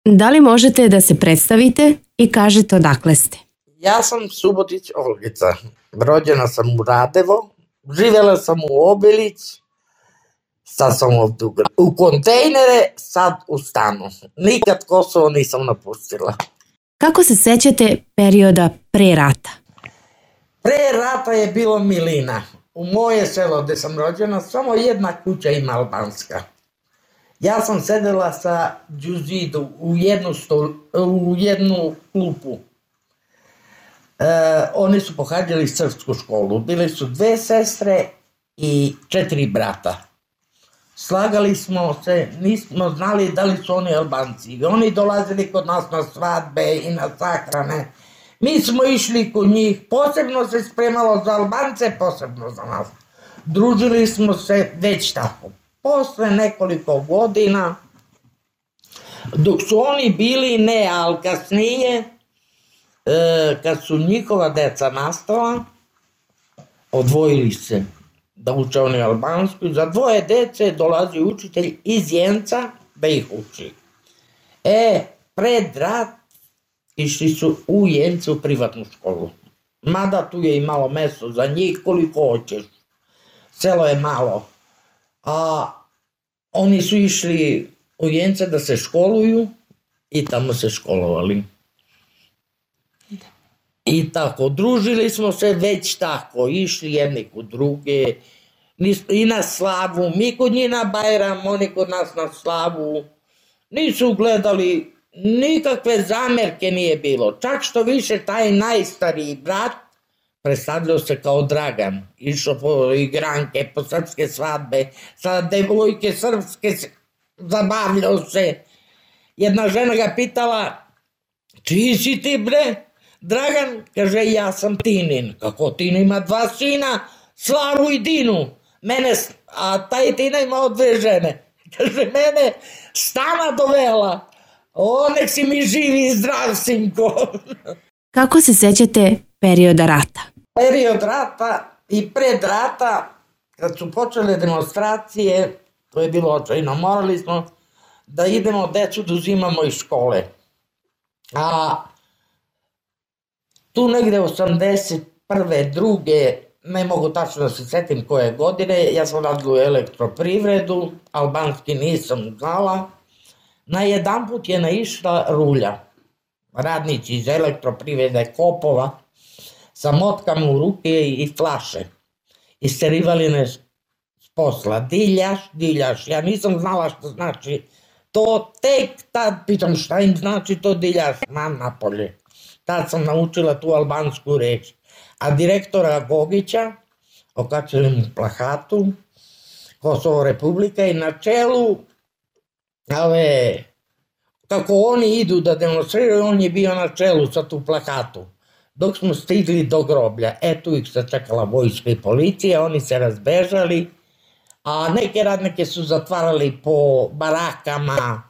Da li možete da se predstavite i kažete odakle ste? Ja sam Subotić Olgica. Rođena sam u Radevo, živjela sam u Obilić, sad sam ovdje u kontejnere, sad u stanu. Nikad Kosovo nisam napustila. Kako se sećate perioda pre rata? Pre rata je bilo milina. U moje selo gdje sam rođena samo jedna kuća ima albanska. Ja sam sedela sa džuzidu u jednu klupu. Oni su pohađali srpsku školu. Bili su 2 sestre i 4 brata. Slagali smo se, nismo znali da li su oni Albanci. Oni dolazili kod nas na svadbe i na sahrane. Mi smo išli kod njih, posebno se spremalo za Albance, posebno za nas. Družili smo se već tako. Posle nekoliko godina, dok su oni bili ne, ali kasnije, kad su njihova deca nastala, odvojili se da uče oni albansku. Za 2 dece dolazi učitelj iz Jenca da ih uči. Pred rat išli su u Jencu u privatnu školu. Mada tu je i malo mesto za njih koliko hoćeš. Selo je malo. A oni su išli u Jence da se školuju i tamo se školovali. I tako, družili smo se već tako, išli jedni kod druge, i na slavu, mi kod njih na Bajram, oni kod nas na slavu. Nisu gledali, nikakve zamerke nije bilo. Čak što više taj najstariji brat predstavljao se kao Dragan. Išao po igranke, po srpske svadbe, sa devojke srpske, zabavljao se. Jedna žena ga pitala, čiji si ti bre? Dragan, kaže, ja sam Tinin. Kako Tina ima 2 sina, Slavu i Dinu. A taj Tina imao 2 žene. Kaže, mene stana dovela. Nek si mi živi i zdrav, sinko. Kako se sećate perioda rata? Period rata i pred rata, kad su počele demonstracije, to je bilo očajno, morali smo da idemo decu da uzimamo iz škole. A tu negde 81. 2. ne mogu tačno da se setim koje godine, ja sam radila u elektroprivredu, albanski nisam znala. Najedanput je naišla rulja, radnici iz elektroprivrede Kopova, sa motkama u ruke i flaše. Isterivali nas s posla. Diljaš. Ja nisam znala što znači to, tek tad pitam šta im znači to diljaš, mam napolje. Tad sam naučila tu albansku reč. A direktora Gogića okačili mu plakatu Kosovo Republika i na čelu kako oni idu da demonstriraju, on je bio na čelu sa tu plakatu. Dok smo stigli do groblja, tu ih se čekala vojska i policija, oni se razbežali, a neke radnike su zatvarali po barakama,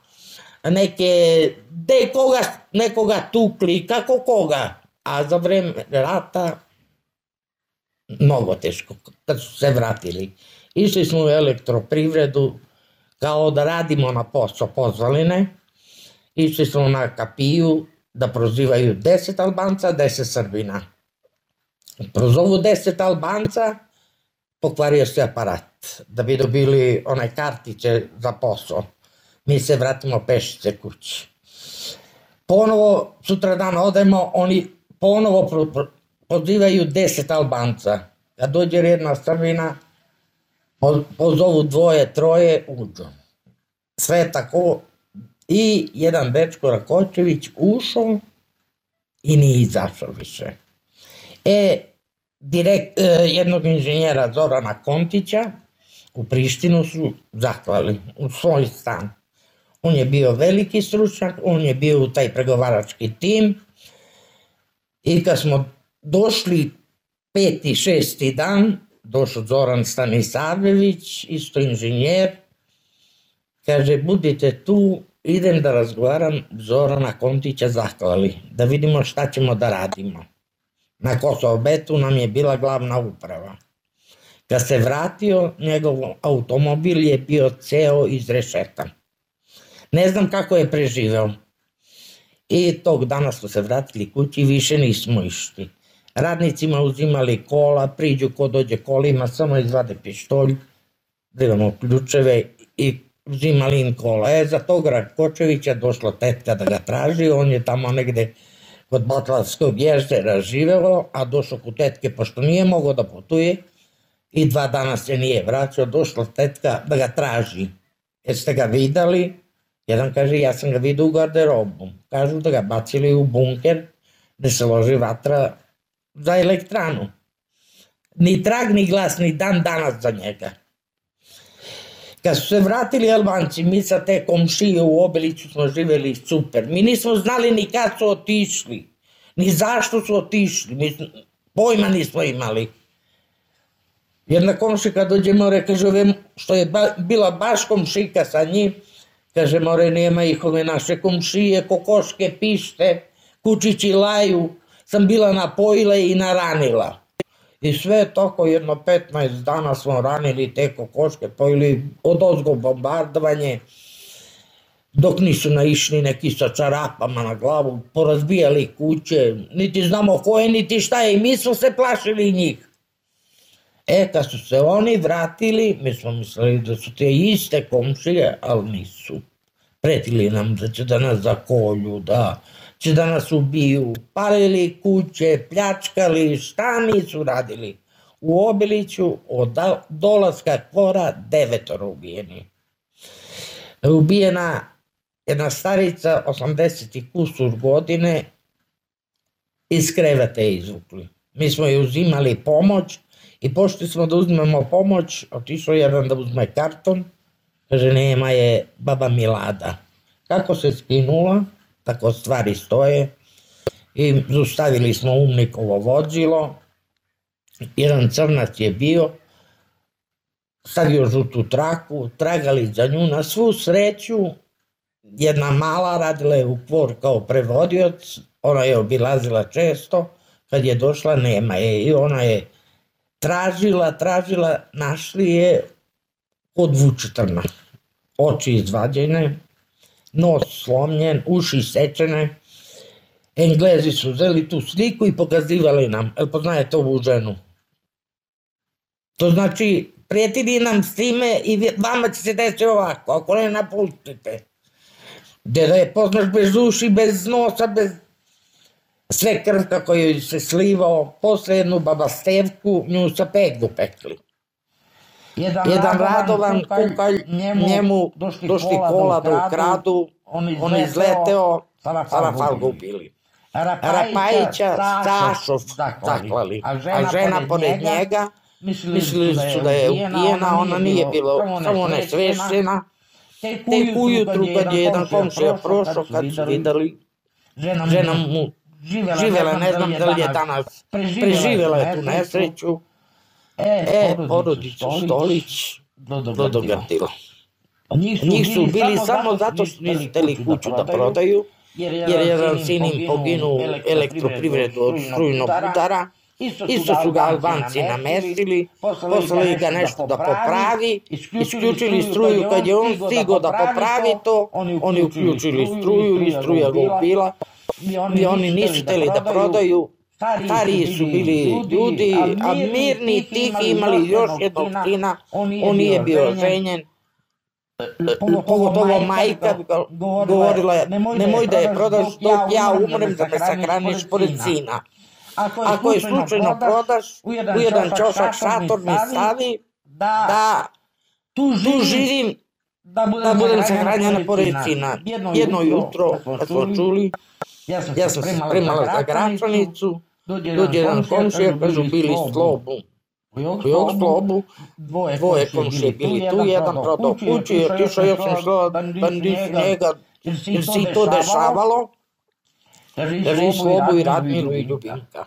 nekoga tukli, kako koga. A za vreme rata, mnogo teško, kad su se vratili. Išli smo u elektroprivredu, kao da radimo na posao pozvaline, išli smo na kapiju, da prozivaju 10 Albanca, 10 Srbina. Prozovu 10 Albanca, pokvario se aparat, da bi dobili one kartice za posao. Mi se vratimo pešice kući. Ponovo, sutradan odemo, oni ponovo pozivaju 10 Albanca. Kad dođe jedna Srbina, pozovu 2, 3, uđu. Sve tako. I jedan dečko Rakočević ušao i nije izašao više. Jednog inženjera Zorana Kontića u Prištinu su zaklali u svoj stan. On je bio veliki stručnjak, on je bio u taj pregovarački tim i kad smo došli 5. 6. dan, došao Zoran Stanisavljević, isto inženjer, kaže, budite tu, idem da razgovaram, Zorana Kontića zaklali, da vidimo šta ćemo da radimo. Na Kosovo-Betu nam je bila glavna uprava. Kad se vratio, njegov automobil je bio ceo izrešetan. Ne znam kako je preživeo. I tog dana smo se vratili kući i više nismo išli. Radnicima uzimali kola, priđu ko dođe kolima, samo izvade pištolj, imamo ključeve i uzimali im kola. Za tog Rakočevića došla tetka da ga traži, on je tamo negde kod Batlavskog jezera živelo, a došao kod tetke, pošto nije mogao da putuje i 2 dana se nije vraćao, došla tetka da ga traži. Jeste ga videli? Jedan kaže, ja sam ga vidio u garderobu. Kažu da ga bacili u bunker gde se loži vatra za elektranu. Ni trag, ni glas, ni dan danas za njega. Kad su se vratili Albanci, mi sa te komšije u Obiliću smo živjeli super. Mi nismo znali ni kad su otišli, ni zašto su otišli, pojma nismo imali. Jedna komšika dođe more, kaže, što je bila baš komšika sa njim, kaže, more, nema ih ove naše komšije, kokoške pište, kučići laju, sam bila napojila i naranila. I sve toko jedno 15 dana smo ranili te kokoške, pojeli odozgo bombardovanje, dok nisu naišli neki sa čarapama na glavu, porazbijali kuće, niti znamo ko je, niti šta je, i mi smo se plašili njih. Kad su se oni vratili, mi smo mislili da su te iste komšije, ali nisu. Pretili nam da će da nas zakolju, da će da nas ubiju, palili kuće, pljačkali, šta nisu radili. U Obiliću od dolaska Kvora 9 ubijeni. Ubijena jedna starica, 80 i kusur godine, iz kreveta je izvukli. Mi smo joj uzimali pomoć i pošli smo da uzmemo pomoć, otišao jedan da uzme karton, kaže, nema je baba Milada. Kako se skinula, tako stvari stoje, i zaustavili smo Umnikovo vozilo, jedan crnac je bio, stavio žutu traku, tragali za nju, na svu sreću, jedna mala radila je u Kvor kao prevodioc, ona je obilazila često, kad je došla nema je i ona je tražila, našli je kod Vučetrna, oči izvađene, nos slomljen, uši sečene. Englezi su uzeli tu sliku i pokazivali nam, jel poznajete ovu ženu? To znači, prijetili nam s time i vama će se desiti ovako, ako ne napustite. Gdje da je poznaš bez uši, bez nosa, bez sve krv kako joj se slivao, posle jednu baba Stevku, nju sa peglu pekli. Jedan Radovan Kukalj, njemu došli kola da ukradu, on izleteo, Sarafal ga ubili. Rapajića Stašov zaklali, a žena pored njega, mislili su da je ubijena, ona nije bila samo nesvešćena. Tek ujutru kad je jedan komšija prošao, kad su videli, žena mu živjela, ne znam da li je danas preživjela je tu nesreću. Porodicu Stolić dogrdilo. Njih su ubili samo zato što nisu hteli kuću da prodaju, jer jedan sin im poginuo elektroprivredu od strujnog udara. Isto su ga Albanci namestili, poslali ga nešto da popravi, isključili struju kad je on stigao da popravi to, oni uključili struju i struja ga ubila i oni nisu hteli da prodaju. Stariji su bili ljudi, a mirni, tihi, imali još jednog sina, on nije bio ženjen. Pogotovo majka govorila je, nemoj da je prodaš dok ja umrem da me sahraniš pored sina. Ako je slučajno prodaš, u jedan čošak šator mi stavi da tu živim, da budem sahranjena pored sina. Jedno jutro, kad smo čuli, ja sam se spremala za Gračanicu, dođe jedan komšija, kažu bili Slobu. U jog Slobu, dvoje komšije bili tu, jedan prodao kuću i otišao, ja sam šla da nisu njega, jer se i to dešavalo, drži Slobu i Radmilu i Ljubinka.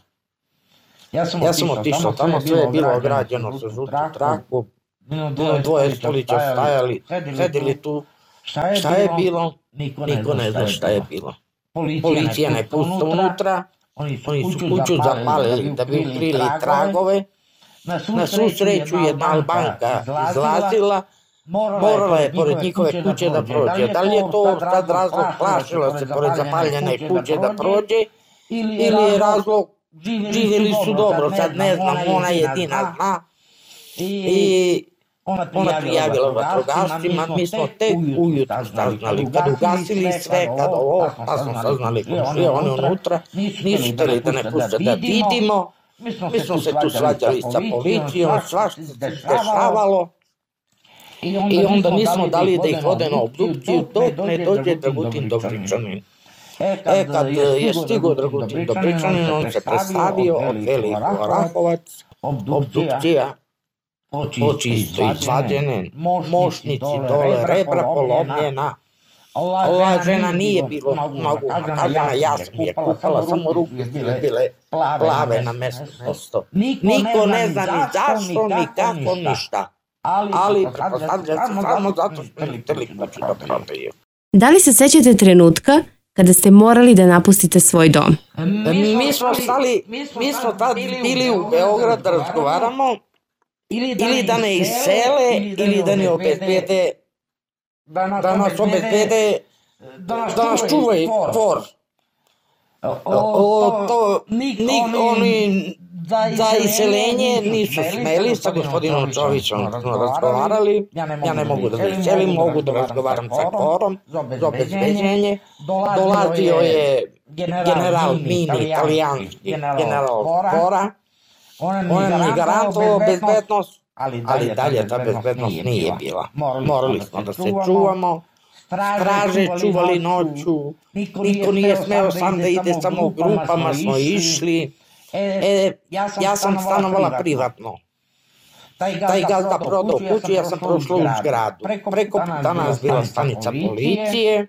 Ja sam otišla tamo, sve je bilo ograđeno sa žutu traku, dvoje stolića stajali, sedili tu, šta je bilo, niko ne zna šta je bilo. Policija ne pusta unutra, oni su kuću zapalili da bi ukrili tragove. Na svu sreću jedna Albanka izlazila, morala je pored njihove kuće da prođe. Da li je to tad razlog, plašila se pored zapaljene kuće da prođe, ili je razlog, živjeli su dobro, sad ne znam, ona jedina zna. I ona prijavila vatrogascima, mi smo tek ujutro saznali, kad ugasili sve, kad ovo, pa smo saznali komšije, oni unutra, nisu htjeli da ne puste da vidimo, mi smo se tu svađali sa policijom, svašta se dešavalo, i onda nismo dali da ih vode na obdukciju dok ne dođe Dragutin Dobričanin. Kad je stigao Dragutin Dobričanin, on se predstavio, odveli u Orahovac, obdukcija, oči isto izvađene, mošnici dole, rebra polomljena. Ova žena nije bilo mnogo nakažena, jasno je kupala, samo ruke bile plave na mesto. Niko ne zna ni zašto, ni kako, ništa. Ali pretpostavlja se samo zato što ne htjeli kuću da prodaju. Da li se sećate trenutka kada ste morali da napustite svoj dom? Mi smo tad bili u Beograd da razgovaramo, ili da ne isele, ili da ne obezbede, da nas obezbede, da nas čuvaju tvor. Oni za iselenje nisu smeli, sa gospodinom Čovićom smo razgovarali, ja ne mogu da se iselim, mogu da razgovaram sa Korom za obezbeđenje. Dolazio je general Mini, italijanski general Kora, on nam je garantovao bezbednost, ali dalje ta bezbednost nije bila. Morali smo da se čuvamo, straže čuvali noću, niko nije smeo sam da ide, samo u grupama smo išli. Ja sam stanovala privatno. Taj gazda prodao kuću, ja sam prošla u zgradu. Preko puta nas bila stanica policije.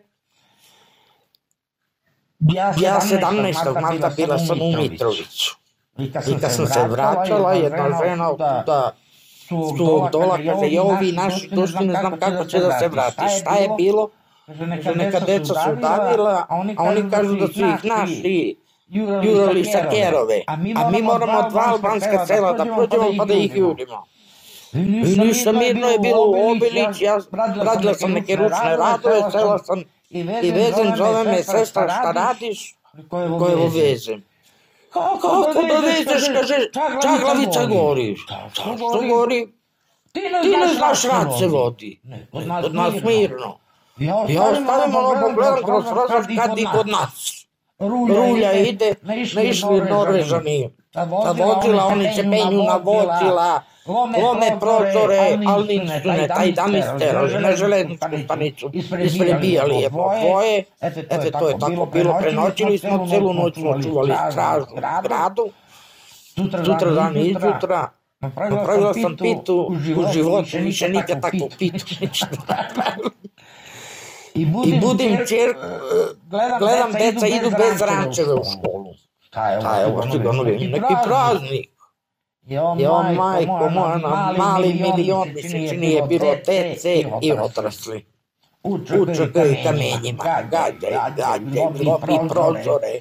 Ja 17. marta bila sam u Mitroviću. I kad sam se vraćala, jedna žena da svog dola kaže, je ovi naši došli, ne znam kako će da se vrati. Šta je bilo? Neka deca su davila, a oni kažu da su ih naši jurali sa Kerove. A mi moramo 2 albanska sela da prođemo pa da ih jurimo. I ništa, mirno je bilo u Obilić, ja radila sam neke ručne radove, sela sam i vezem, zove me sestra, šta radiš? Koje vezem? Kako da vezeš, kaže, Čaglavica gori. Što gori? Ti ne znaš, rad se vodi. Kod nas mirno. Ja stavim ono, pogledam kroz prozor kad i kod nas. Rulja ide, ne išli Norvežani. Ta vozila, oni se penju na vozila, lome prozore, ali nisu ne, taj dan isterali, na železničku stanicu, isprebijali je po dvoje. Eto, to je tako bilo, prenoćili smo, celu noć smo čuvali stražu u gradu. Sutra dan izjutra, napravila sam pitu u životu, više nikad takvu pitu neću napraviti. I budim čerku, gledam deca idu bez rančeve u školu. Šta je ovo, sigurno je neki praznik. Jo, majko moja, na mali milion mi se čini je bilo dece i odrasli. Uče i kamenjima, gađaj, lopi prozore.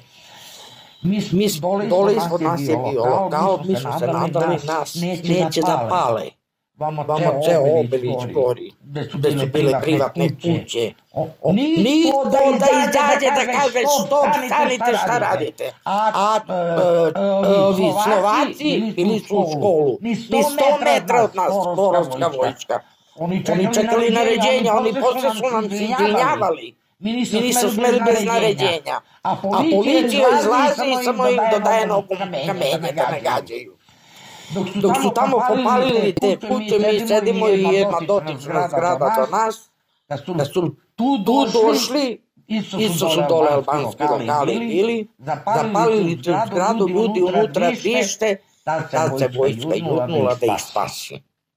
Dole ispod nas je bio lokal, mi smo se nadali, nas neće da pale. Vamo ceo Obilić gori, gde su bile privatne kuće. Niko da izađe da kaže stop, stanite, šta radite. A ovi Slovaci bili su u školu, ni 100 metra od nas, Borovska vojska. Oni čekali naređenja, oni posle su nam se izvinjavali. Mi nisu smeli bez naređenja. A policija izlazi i samo im dodaje nogom kamenje da ne gađaju. Dok su tamo popalili te kuće, mi sedimo i jedna dotična zgrada do nas, da su tu došli, isto su dole albanski lokali bili, zapalili tu zgradu, ljudi unutra vrište, tad se vojska jutnula da ih spasi.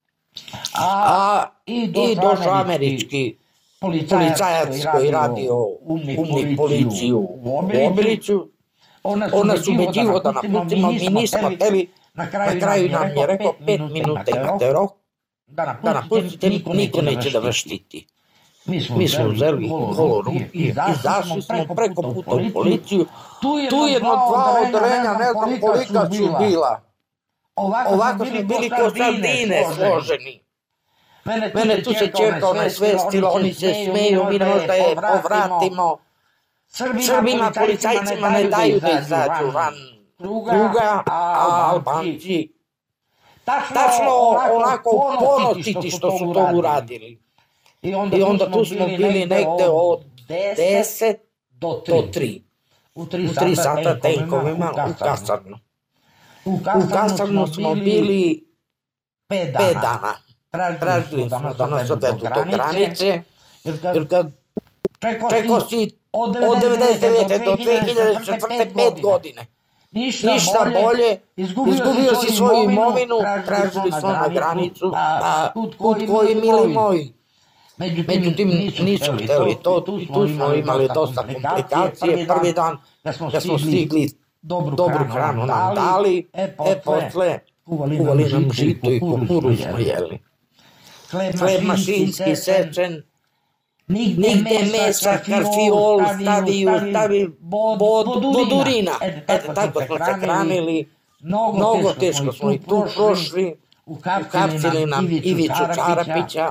I došao američki policajac koji radio umnik policiju u Obiliću, on nas ubeđivo da napustimo, mi nismo hteli. Na kraju nam je rekao 5 minuta imate rok, da napustite, niko neće da vas štiti. Mi smo uzeli holo ruki, izašli smo preko puta u policiju, tu jedno 2 odeljenja, ne znam kolika su bila. Ovako smo bili kao sardine složeni. Mene tu se čerka ona svestila, oni se smeju, mi ne možda je povratimo. Srbima, policajcima ne daju da izađu van kruga, a Albanci tačno onako ponositi što su to uradili. I onda tu smo bili negde od 10 do 3. U 3 sata tenkovima u kasarnu. U kasarnu smo bili 5 dana. Tražili smo da nas odvedu do granice, jer kad čekao si od 99. do 2004. 5 godine. Ništa bolje, izgubio si svoju imovinu, tražili smo na granicu, a put koji, mili moji. Međutim, nisu hteli to, tu smo imali dosta komplikacije. Prvi dan da smo stigli, dobru hranu nam dali, posle kuvali nam žito i kukuruz smo jeli. Hleb mašinski sečen, nigde mesa, karfiol, stavi bodurina. Tako smo se hranili, mnogo teško smo i tu prošli. Uhapsili nam Ivicu Čarapića,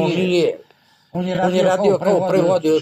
on je radio kao prevodioc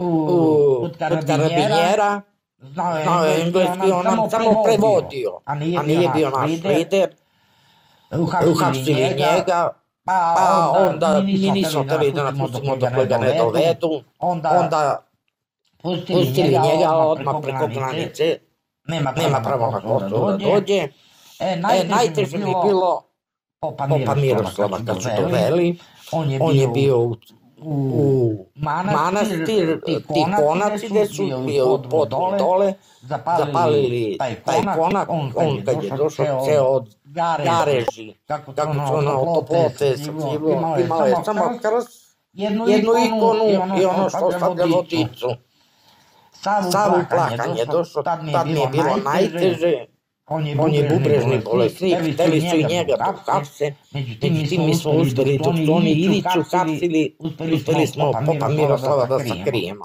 od karabinjera, znao je engleski, on nam samo prevodio, a nije bio naš lider. Uhapsili njega, pa onda mi nismo hteli da napustimo dok ga ne dovedu, onda pustili njega odmah preko granice, nema pravo na Kosovo da dođe. Najteže mi je bilo Popa Miroslava kad su doveli, on je bio u manastir, ti konaci gde su bio podom dole, zapalili taj konak, on kad je došao ceo od gareži, kako su ono autoplote sačivilo, imao je samo krst, jednu ikonu i ono što stavlja vodicu. Savu plakanje došao, tad mi je bilo najteže. On je bubrežni bolesnik, hteli su i njega da hapse, međutim mi smo uspeli dok su oni Ivicu hapsili, uspeli smo Popa Miroslava da sakrijemo.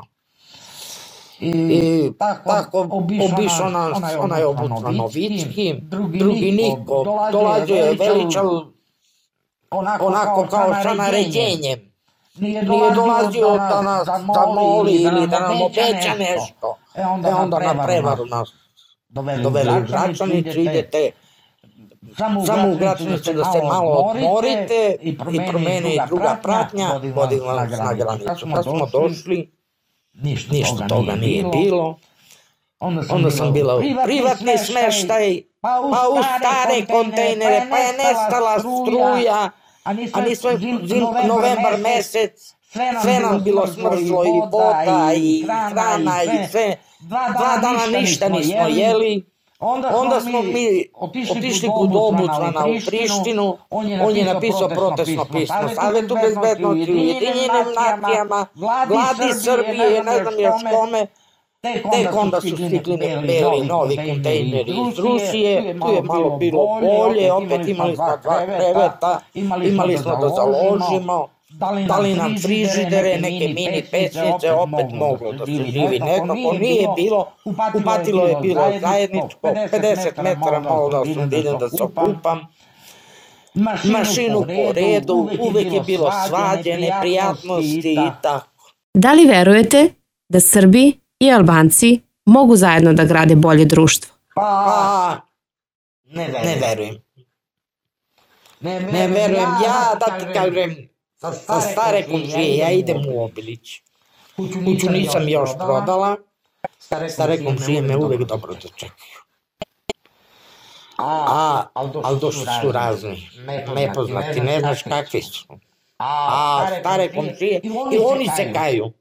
I tako obišao nas onaj obut na Novicki, drugi niko, dolazio je veličal onako kao sa naređenjem. Nije dolazio da nas zamoli ili da nam obeća nešto, onda na prevaru nas doveli u Gračanicu, idete samo u Gračanicu da se malo odmorite i promeni druga pratnja, vodi nas na granicu. Kad smo došli, ništa toga nije bilo. Onda sam bila u privatni smeštaj, pa u stare kontejnere, pa je nestala struja, a nismo novembar mesec, sve nam bilo smrzlo i voda i hrana i sve. 2 dana ništa nismo jeli, onda smo mi otišli kod Obucvana u Prištinu, on je napisao protestno pismo Savetu bezbednosti, Ujedinjenim nacijama, vladi Srbije, ne znam još kome. Tek onda su stigli beli novi kontejneri iz Rusije, tu je malo bilo bolje, opet imali smo 2 kreveta, imali smo da založimo. Dali nam frižidere, neke mini pećnice, opet moglo da se živi nekako, nije bilo, kupatilo je bilo zajedničko, 50 metara malo da sam idem da se okupam, mašinu po redu, uvek je bilo svađe, neprijatnosti i tako. Da li verujete da Srbi i Albanci mogu zajedno da grade bolje društvo? Pa, ne verujem. Ne verujem, ja da ti kažem, sa stare komšije, ja idem u Obilić. Kuću nisam još prodala, stare komšije me uvek dobro dočekaju. Ali došli su razni, nepoznati, ne znaš kakvi su. A stare komšije, i oni se kaju.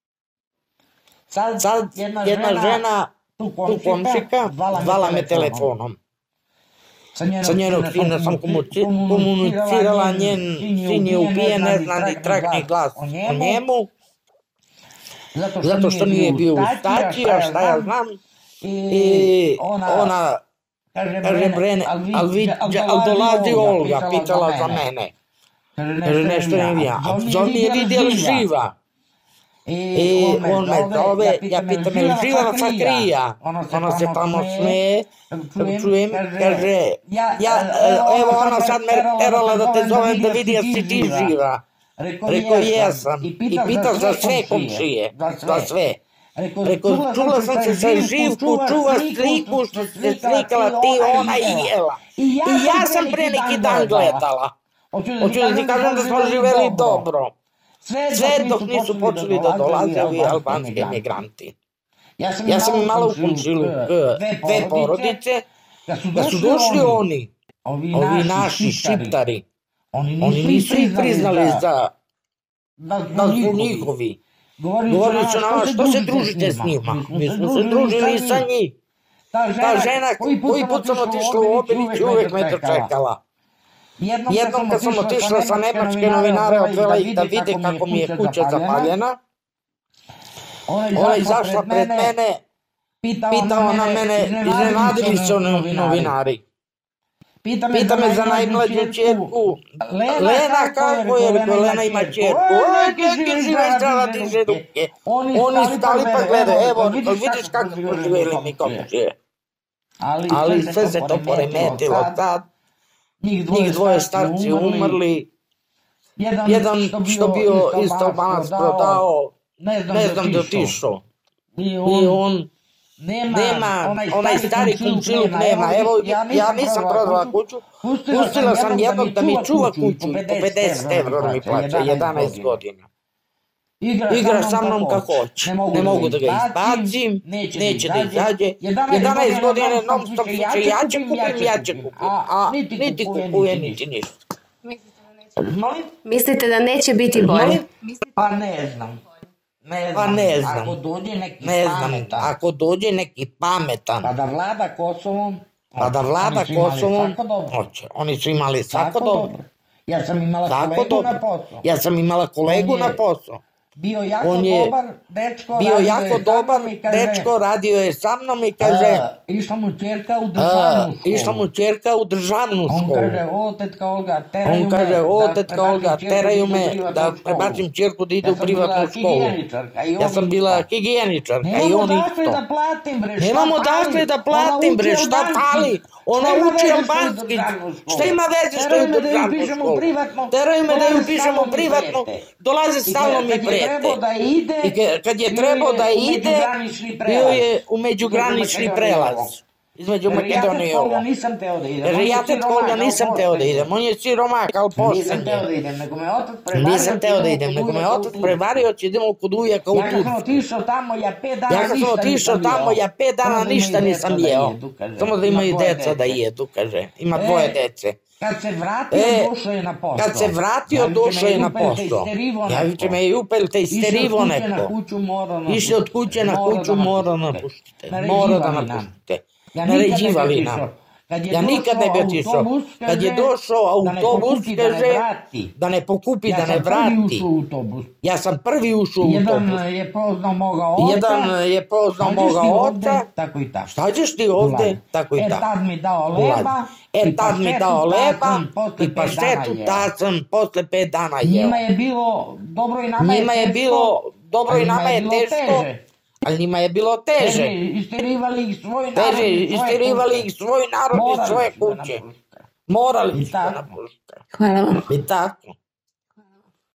Sad jedna žena, tu komšika, zvala me telefonom. Sa njenog sina sam komunicirala, njen sin je ubijen, ne zna ni trag ni glas o njemu, zato što nije bio u staciji, a šta ja znam. I ona kaže, Brene, ali dolazi Olga, pitala za mene. Kaže, nešto ne vidim, a zov mi je vidjela živa. I on me zove, ja pitam, je li živa sakrija? Ona se tamo smeje, čujem, kaže, evo ona sad me terala da te zovem da vidi jel si ti živa. Rekao jesam. I pitao za sve komšije. Za sve. Rekao, čula sam se sa Živku, čuva sliku što se slikala ti, ona i jela. I ja sam pre neki dan gledala. Hoću da ti kažem da smo živeli dobro. Sve dok nisu počeli da dolaze ovi albanski emigranti. Ja sam imala u komšiluk dve porodice, da su došli ovi naši šiptari. Oni nisu ih priznali da su njihovi. Govorili su nama, što se družite s njima? Mi smo se družili sa njih. Ta žena, koji put sam otišla u Obilić, uvek me dočekala. Jednom kad sam otišla sa nemačke novinare, odvela ih da vide kako mi je kuća zapaljena. Ona je izašla pred mene, pitala na mene, iznenadili se novinari. Pita me za najmlađu čerku. Lena, kako je? Rekao, Lena ima čerku. Kakve žive zdrava diže ruke. Oni stali pa gledaju, evo, vidiš kako smo živjeli mi komšije. Ali sve se to poremetilo sad. Njih dvoje starci umrli. Jedan što bio isto Albanac prodao, ne znam gde otišao. I on nema, onaj stari komšiluk nema. Evo, ja nisam prodala kuću, pustila sam jednog da mi čuva kuću, po 50 evra mi plaća, 11 godina. Igra sa mnom kako hoće, ne mogu da ga izbacim, neće da izađe. 11 godina non stop će ja će kupim, a niti kupuje, niti ništa. Mislite da neće biti bolje? Pa ne znam. Ako dođe neki pametan, pa da vlada Kosovom, hoće. Oni su imali svako dobro. Ja sam imala kolegu na posao. Bio jako dobar dečko, radio je sa mnom i kaže, išla mu čerka u državnu školu. On kaže, o, tetka Olga, teraju me da prebacim čerku da ide u privatnu školu. Ja sam bila higijeničarka i on isto. Nemamo dakle da platim, bre, šta fali? Ona uči albanski. Šta ima veze što je u državnu školu? Teraju me da ju pišemo privatno, dolaze stalno mi prete. I kad je trebao da ide, bio je u međugranični prelaz između Makedonije i ovo. Kaže, ja tetka Olga nisam teo da idem, on je siromak, ali pošten je. Nisam teo da idem, nego me otac prevario, će idemo kod ujaka u Tursku. Ja kad sam otišao tamo, ja 5 dana ništa nisam jeo. Samo da imaju deca da jedu, kaže. Ima 2 dece. Kad se vratio, došao je na posao. Javite me i upel te isterivo neko. Išli od kuće na kuću, mora da napustite. Naređivali nam. Ja nikad ne bi otišao. Kad je došao autobus, kaže, da ne pokupi, da ne vrati. Ja sam prvi ušao u autobus. Jedan je poznao moga oca. Šta ćeš ti ovde? Tako i tako. Tad mi dao leba i paštetu tacom posle 5 dana jeo. Njima je bilo dobro i nama je teško. Ali njima je bilo teže. Isterivali ih svoj narod i svoje kuće. Morali su da napušte. Hvala vam. I tako.